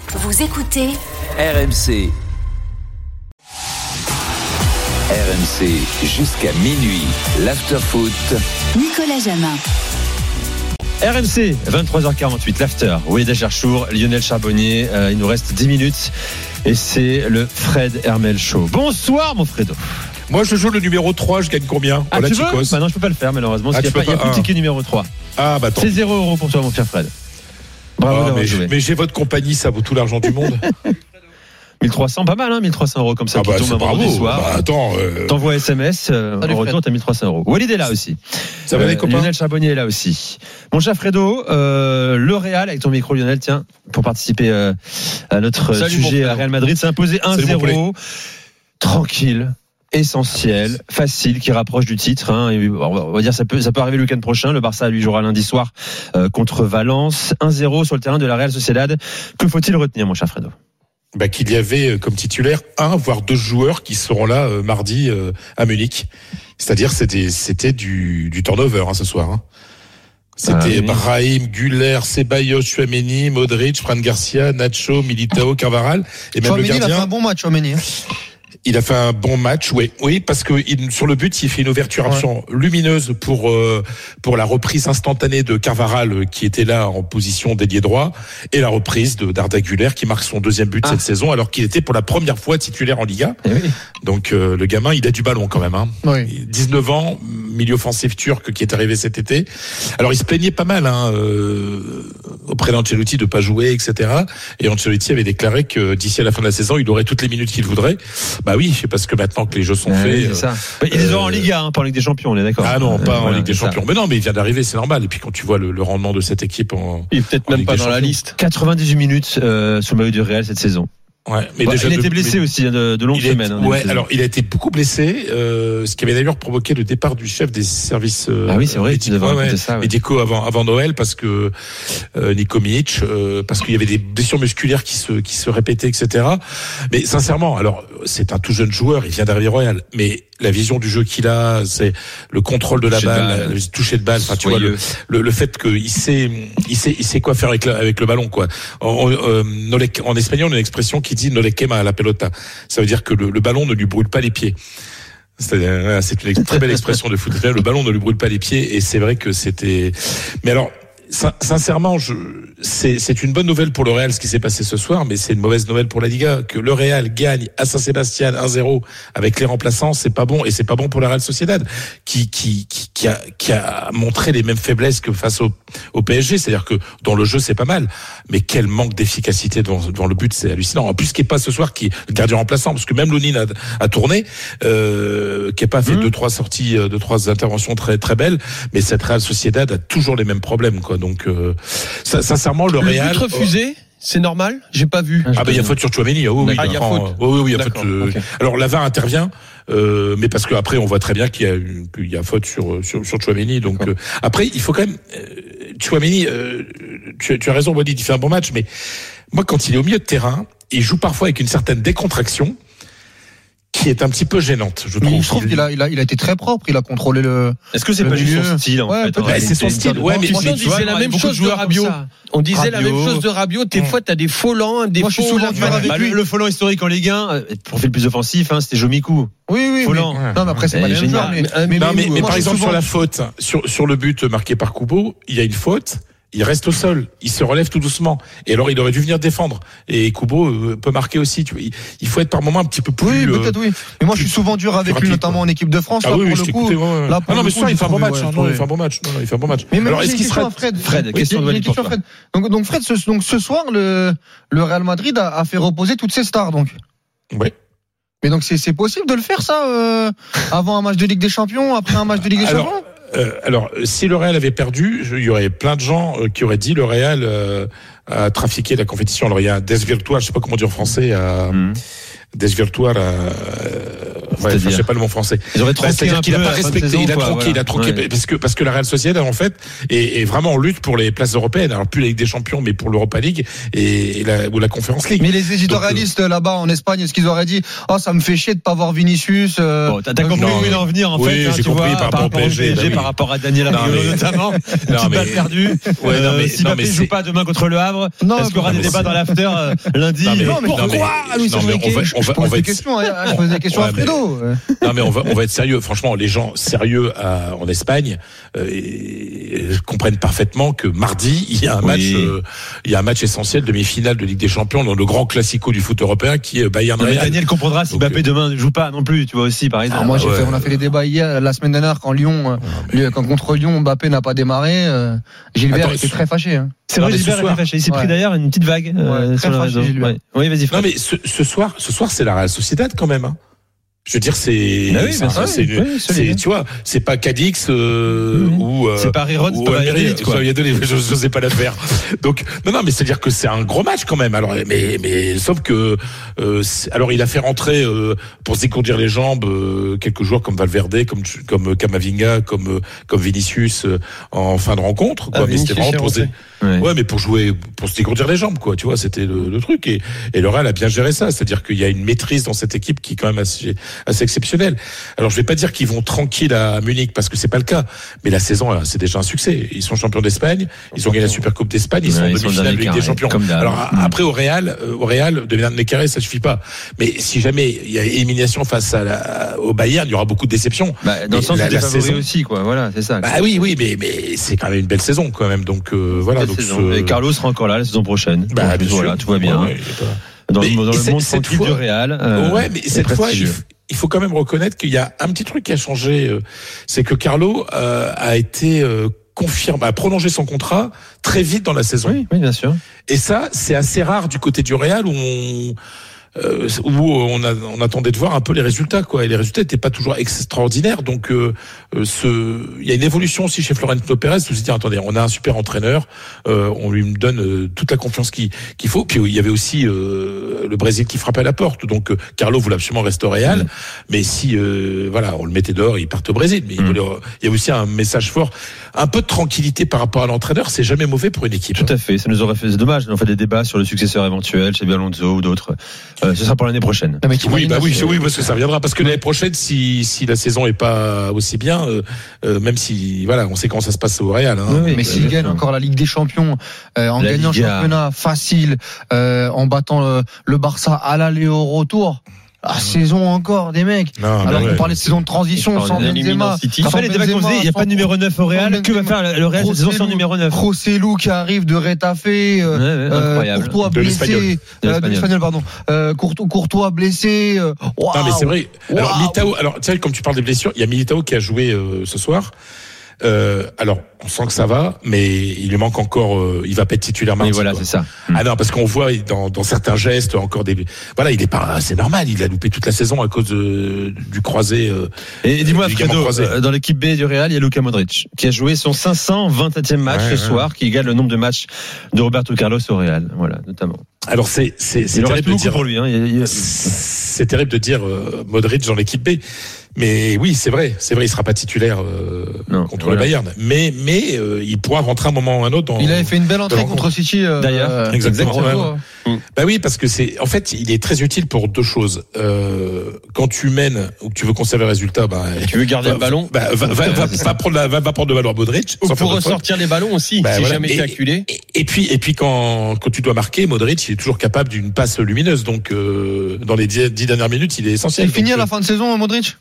Vous écoutez RMC. RMC jusqu'à minuit. L'after-foot. Nicolas Jamin. RMC, 23h48, l'after. Walid Acharchour, Lionel Charbonnier. Il nous reste 10 minutes et c'est le Fred Hermel Show. Bonsoir, mon Fredo. Moi, je joue le numéro 3, je gagne combien? Tu veux? Non, je peux pas le faire, malheureusement. Parce qu'il n'y a plus de ticket numéro 3. Tant c'est 0 € pour toi, mon cher Fred. Bravo d'avoir joué. Mais j'ai votre compagnie, ça vaut tout l'argent du monde. 1300, pas mal, 1300 € comme ça qui tombe un vendredi soir. T'envoies SMS, en retour, t'as 1300 €. Walid est là aussi. Ça va les copains? Lionel Charbonnier est là aussi. Mon cher Fredo, le Real, avec ton micro Lionel, tiens, pour participer à notre sujet à Real Madrid, s'est imposé 1-0. Tranquille. Essentiel, facile, qui rapproche du titre. On va dire ça peut arriver le week-end prochain. Le Barça lui jouera lundi soir contre Valence. 1-0 sur le terrain de la Real Sociedad. Que faut-il retenir, mon cher Fredo? Qu'il y avait comme titulaire 1 voire 2 joueurs qui seront là mardi à Munich. C'est-à-dire c'était du turnover ce soir. C'était Brahim, Güler, Ceballos, Tchouaméni, Modric, Fran Garcia, Nacho, Militao, Carvajal et même le gardien. Il a fait un bon match, Tchouaméni. Il a fait un bon match, oui, parce que sur le but, il fait une ouverture absolument lumineuse pour la reprise instantanée de Carvajal qui était là en position d'ailier droit et la reprise d'Arda Güler qui marque son deuxième but cette saison alors qu'il était pour la première fois titulaire en Liga. Donc le gamin, il a du ballon quand même. 19 ans, milieu offensif turc qui est arrivé cet été. Alors il se plaignait pas mal auprès d'Ancelotti de pas jouer, etc. Et Ancelotti avait déclaré que d'ici à la fin de la saison, il aurait toutes les minutes qu'il voudrait. Oui, c'est parce que maintenant que les jeux sont faits. C'est ça. Il les aura en Liga, pas en Ligue des Champions, on est d'accord. Ah non, pas en Ligue des Champions. Mais non, mais il vient d'arriver, c'est normal. Et puis quand tu vois le rendement de cette équipe il est peut-être même pas dans la liste. 98 minutes sur le maillot du Real cette saison. Mais déjà il a été blessé aussi de longues semaines. Alors il a été beaucoup blessé, ce qui avait d'ailleurs provoqué le départ du chef des services. C'est vrai. médicaux avant Noël parce que Niko Milic, parce qu'il y avait des blessures musculaires qui se répétaient, etc. Mais sincèrement, alors c'est un tout jeune joueur, il vient d'arriver Royal, mais la vision du jeu qu'il a, c'est le contrôle de la balle, le toucher de balle. Enfin, tu vois le fait qu'il sait quoi faire avec le ballon, quoi. En espagnol, on a une expression qui dit no le quema la pelota. Ça veut dire que le ballon ne lui brûle pas les pieds. C'est une très belle expression de foot. Le ballon ne lui brûle pas les pieds et c'est vrai que c'était. Mais alors. Sincèrement, c'est une bonne nouvelle pour le Real ce qui s'est passé ce soir, mais c'est une mauvaise nouvelle pour la Liga. Que le Real gagne à Saint-Sébastien 1-0 avec les remplaçants, c'est pas bon, et c'est pas bon pour la Real Sociedad qui a montré les mêmes faiblesses que face au PSG. C'est-à-dire que dans le jeu c'est pas mal, mais quel manque d'efficacité devant le but, c'est hallucinant. En plus, Kepa ce soir qui est le gardien remplaçant, parce que même Lonin a tourné, Kepa a fait 2-3 sorties, 2-3 interventions très très belles, mais cette Real Sociedad a toujours les mêmes problèmes, quoi. Donc sincèrement le Real but refusé, c'est normal, j'ai pas vu. Il y a faute sur Tchouaméni. Il y a faute. Oui, il y a faute. Okay. Alors la VAR intervient, mais parce que après on voit très bien qu'il y a faute sur Tchouaméni. Donc après il faut quand même Tchouaméni. Tu as raison, Walid, il fait un bon match, mais moi quand il est au milieu de terrain, il joue parfois avec une certaine décontraction qui est un petit peu gênante, je trouve. Je trouve qu'il a été très propre, il a contrôlé le. Est-ce que c'est pas juste son style, en fait? C'est son style. Mais on disait la même chose de Rabiot. On disait la même chose de Rabiot. Des fois, t'as des Folans, des faux. Le Follan historique en Ligue 1, profil plus offensif, c'était Jomikou. Oui. Follan. Non, mais après, c'est pas les mêmes joueurs. Mais par exemple, sur la faute, sur le but marqué par Kubo, il y a une faute. Il reste au sol, il se relève tout doucement. Et alors, il aurait dû venir défendre. Et Kubo peut marquer aussi. Tu vois, il faut être par moment un petit peu plus. Oui, peut-être oui. Mais moi, je suis souvent dur avec lui, notamment en équipe de France. Là, pour le coup. Non, mais ça, il fait un bon match. Il fait un bon match. Mais alors, est-ce qu'il sera Fred, question de Fred. Donc Fred, ce soir, le Real Madrid a fait reposer toutes ses stars, donc. Oui. Mais donc, c'est possible de le faire, ça, avant un match de Ligue des Champions, après un match de Ligue des Champions? Alors, si le Real avait perdu, il y aurait plein de gens qui auraient dit le Real a trafiqué la compétition. Alors, il y a desvirtuar, je sais pas comment dire en français, desvirtuar, Ouais, je sais pas le mot français. Ils auraient tronqué c'est-à-dire qu'il a pas respecté, saison, il a quoi, tronqué, voilà. il a tronqué, parce que la Real Sociedad en fait est vraiment en lutte pour les places européennes. Alors plus la Ligue des Champions, mais pour l'Europa League ou la Conference League. Mais les éditorialistes là-bas en Espagne, est-ce qu'ils auraient dit ça me fait chier de pas voir Vinicius Bon, t'as compris où il en venir en oui, fait, j'ai tu compris, vois, par rapport au PSG, par rapport à Daniel Arriola notamment. Petite balle perdue. Si Mbappé joue pas demain contre le Havre, est-ce qu'il y aura des débats dans l'after lundi? Pourquoi Luis Enrique? Je pose des questions à Fredo. Non mais on va être sérieux. Franchement, les gens sérieux en Espagne comprennent parfaitement que mardi il y a un match essentiel, demi-finale de Ligue des Champions, dans le grand classico du foot européen qui est Bayern Real. Daniel comprendra si Mbappé demain ne joue pas non plus, tu vois aussi par exemple. Moi on a fait les débats hier la semaine dernière quand contre Lyon Mbappé n'a pas démarré. Gilbert était très fâché. C'est vrai, Gilbert était fâché. Il s'est pris d'ailleurs une petite vague sur le réseau. Oui, vas-y. Non mais ce soir c'est la Real Sociedad quand même. Je veux dire, tu vois, c'est pas Cadix ou c'est pas Riron, c'est pas Valladolid, quoi. Je sais pas la faire. Donc non, mais c'est à dire que c'est un gros match quand même. Alors, mais sauf que alors il a fait rentrer pour se dégourdir les jambes quelques joueurs comme Valverde, comme Camavinga, comme Vinicius en fin de rencontre. Quoi. Mais c'était vraiment pour mais pour jouer, pour se dégourdir les jambes, quoi. Tu vois, c'était le truc et le Real a bien géré ça. C'est-à-dire qu'il y a une maîtrise dans cette équipe qui est quand même assez exceptionnel. Alors je vais pas dire qu'ils vont tranquilles à Munich parce que c'est pas le cas, mais la saison c'est déjà un succès. Ils sont champions d'Espagne, ils ont gagné la Supercoupe d'Espagne, ils sont en demi-finale de Ligue des Champions. Alors après au Real de venir de les carrer, ça suffit pas. Mais si jamais il y a élimination face au Bayern, il y aura beaucoup de déceptions. Dans le sens où la saison aussi, quoi. Voilà, c'est ça. Oui, mais c'est quand même une belle saison quand même. Donc voilà. Et Carlos sera encore là la saison prochaine. Voilà, tout va bien. Dans le monde tranquille du Real. Mais cette fois, il faut quand même reconnaître qu'il y a un petit truc qui a changé. C'est que Carlo a été confirmé, a prolongé son contrat très vite dans la saison. Oui, bien sûr. Et ça, c'est assez rare du côté du Real où on attendait de voir un peu les résultats, quoi. Et les résultats n'étaient pas toujours extraordinaires. Donc, il y a une évolution aussi chez Florentino Pérez. Vous se dire, attendez, on a un super entraîneur, on lui donne toute la confiance qu'il faut. Puis il y avait aussi le Brésil qui frappait à la porte. Donc, Carlo voulait absolument rester au Real, mais si on le mettait dehors, il part au Brésil. Mais il y a aussi un message fort, un peu de tranquillité par rapport à l'entraîneur. C'est jamais mauvais pour une équipe. Tout à fait. Ça nous aurait fait dommage. On fait des débats sur le successeur éventuel, chez Alonso ou d'autres. Ce sera pour l'année prochaine. Oui, parce que ça reviendra. Parce que l'année prochaine, si la saison est pas aussi bien, même si, on sait comment ça se passe au Real. Mais s'il gagne encore la Ligue des Champions, en gagnant le championnat facile, en battant le Barça à l'aller au retour. Saison encore des mecs. Alors on parlait de saison de transition sans Benzema. Rappelle les débats qu'on faisait, il n'y a pas de numéro 9 au Real. Que va faire le Real cette saison sans numéro 9? Rossellou qui arrive de Retafe, Courtois blessé, de l'Espagnol pardon. Courtois blessé. Non mais c'est vrai. Alors Militao, tu sais comme tu parles des blessures, il y a Militao qui a joué ce soir. Alors, on sent que ça va, mais il lui manque encore. Il va pas être titulaire mardi. Voilà, c'est ça. Ah non, parce qu'on voit dans certains gestes encore des. Voilà, il est pas. C'est normal. Il a loupé toute la saison à cause du croisé. Et dis-moi, Fredo, dans l'équipe B du Real, il y a Luka Modric qui a joué son 520e match ce soir, qui égale le nombre de matchs de Roberto Carlos au Real. Voilà, notamment. Alors c'est terrible de dire pour lui. C'est terrible de dire Modric dans l'équipe B. Mais oui, c'est vrai, il sera pas titulaire contre le Bayern, mais il pourra rentrer un moment ou un autre. Il avait fait une belle entrée contre City d'ailleurs. Exactement. Bah oui, parce que en fait, il est très utile pour deux choses. Quand tu mènes ou que tu veux conserver le résultat, tu veux garder le ballon, va prendre le ballon à Modric. Ou pour ressortir les ballons aussi, si jamais calculé. Et puis quand tu dois marquer, Modric, il est toujours capable d'une passe lumineuse. Donc dans les 10 dernières minutes, il est essentiel. Il finit à la fin de saison, Modric.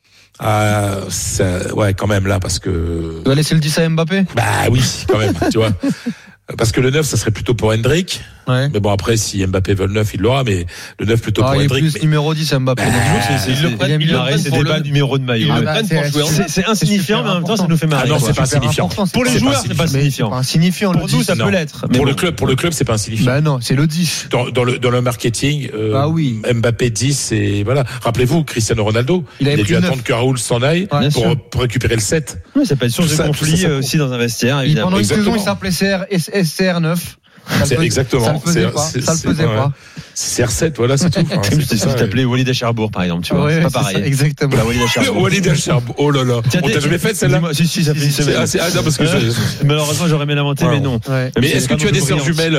Quand même là, parce que. Tu vas laisser le 10 à Mbappé? Oui, quand même, tu vois. Parce que le 9, ça serait plutôt pour Hendrick. Ouais. Mais bon, après, si Mbappé veut le 9, il l'aura, mais le 9 plutôt pour Hendrick. Il est plus numéro 10 Mbappé. Il arrête ces débats numéro de maillot. C'est insignifiant, mais en même temps, ça nous fait marrer. Non, c'est pas insignifiant. Pour les joueurs, c'est pas insignifiant. Pour nous, ça peut l'être. Pour le club, c'est pas insignifiant. Non, c'est le 10. Dans le marketing, Mbappé 10, et voilà. Rappelez-vous, Cristiano Ronaldo, il a dû attendre que Raoul s'en aille pour récupérer le 7. Oui, ça peut être source de conflit aussi dans un vestiaire, évidemment. Pendant une saison, il s'appelait SCR9. Exactement. Ça le faisait pas. Ça le faisait pas. C'est R7, voilà, c'est tout. Si t'appelais Walid à Cherbourg, par exemple, tu vois. C'est pas pareil. Exactement. Walid à Cherbourg. Walid à Cherbourg. Oh là là. On t'a jamais fait celle-là? Si, ça fait une semaine. Non, parce que malheureusement, j'aurais bien inventé, mais non. Mais est-ce que tu as des sœurs jumelles?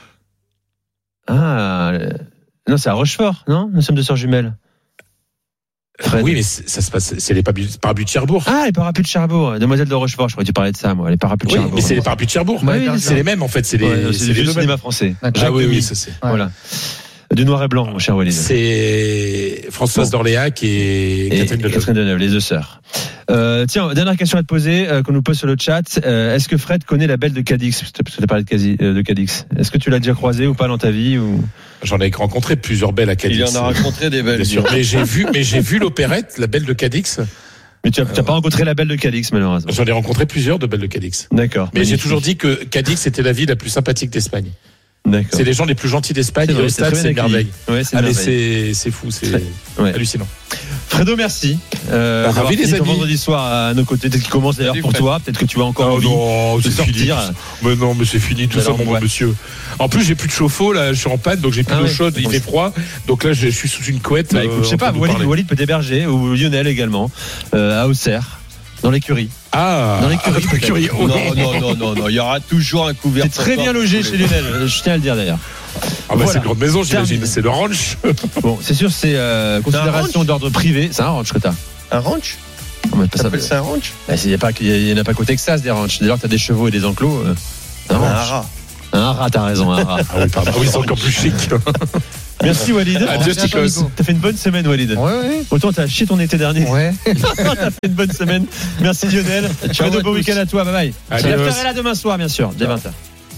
Ah, non, c'est à Rochefort, non? Nous sommes deux sœurs jumelles. Fred. Oui, mais ça se passe, c'est les parapluies de Cherbourg. Ah, les parapluies de Cherbourg, demoiselle de Rochefort, je crois que tu parlais de ça, moi, les parapluies de Cherbourg. Mais c'est les parapluies de Cherbourg. Oui, c'est les mêmes, en fait, c'est les vieux cinéma français. Ah oui, ça c'est. Voilà. Du noir et blanc, mon cher Walid. C'est Françoise d'Orléac et Catherine Deneuve, les deux sœurs. Tiens, dernière question à te poser, qu'on nous pose sur le chat. Est-ce que Fred connaît la belle de Cadix? Parce que tu as parlé de Cadix. Est-ce que tu l'as déjà croisée ou pas dans ta vie ou... J'en ai rencontré plusieurs belles à Cadix. Il en a rencontré des belles. Bien sûr. Mais j'ai vu l'opérette, la belle de Cadix. Mais tu n'as pas rencontré la belle de Cadix, malheureusement. J'en ai rencontré plusieurs de belles de Cadix. D'accord. Mais j'ai toujours dit que Cadix était la ville la plus sympathique d'Espagne. D'accord. C'est les gens les plus gentils d'Espagne. Au stade, c'est une merveille. Ouais, c'est fou, c'est hallucinant. Fredo, merci. Ravi les amis. Vendredi soir à nos côtés, peut-être qu'il commence d'ailleurs pour toi. Peut-être que tu vas encore envie de sortir. Mais non, mais c'est fini tout ça, mon bon monsieur. En plus, j'ai plus de chauffe-eau là, je suis en panne, donc j'ai plus d'eau chaude, il fait froid. Donc là, je suis sous une couette. Bah, écoute, je sais pas, Walid peut t'héberger ou Lionel également à Auxerre. Dans l'écurie. Ah, dans l'écurie. Oh, non, il y aura toujours un couvert. T'es très bien logé chez Lionel, je tiens à le dire d'ailleurs. Ah bah c'est une grande maison, j'imagine, c'est le ranch. Bon, c'est sûr, c'est considération d'ordre privé, c'est un ranch que t'as. Un ranch? Ça s'appelle ça un ranch? Il n'y en a pas qu'au Texas des ranchs. Dès lors que t'as des chevaux et des enclos, un rat. Un rat, t'as raison, un rat. Ah oui, pardon. Oui, c'est encore plus chic. Merci Walid. T'as fait une bonne semaine, Walid. Ouais. Autant t'as chié ton été dernier. Ouais. T'as fait une bonne semaine. Merci Lionel. Ciao, bon week-end à toi. Bye bye. L'after est là demain soir, bien sûr, dès 20h.